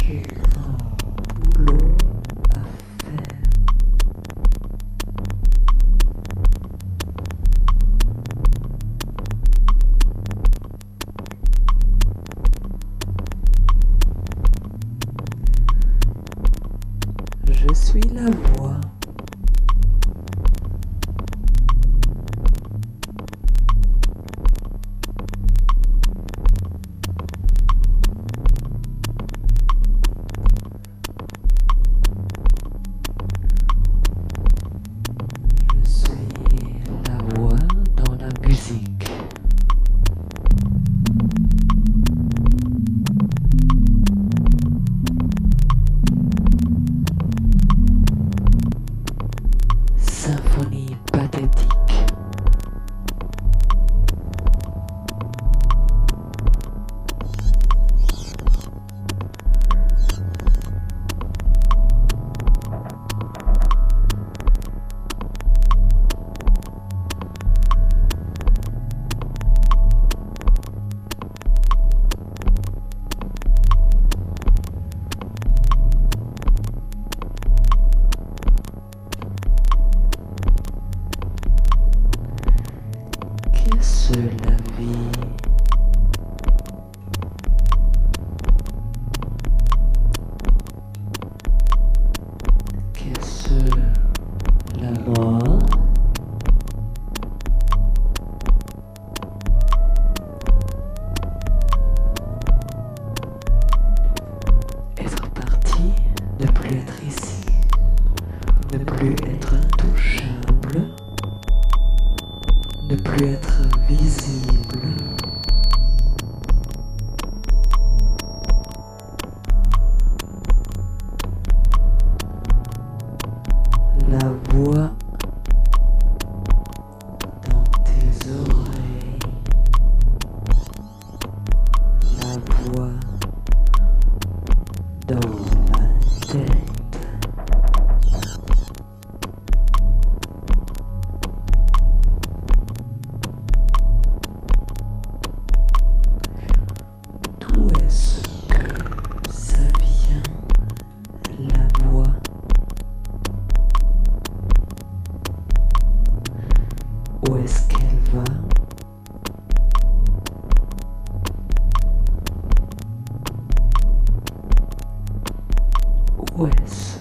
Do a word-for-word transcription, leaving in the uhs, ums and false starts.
J'ai un boulot à faire. Je suis la voix. Je suis la voix dans la musique. Symphonie pathétique. Qu'est-ce la vie? Qu'est-ce la mort? Être parti, ne plus être ici, ne plus être intouchable, ne plus être visible. La voix dans tes oreilles. La voix dans ma tête. D'où est-ce que ça vient, la voix? Où est-ce qu'elle va? Où est-ce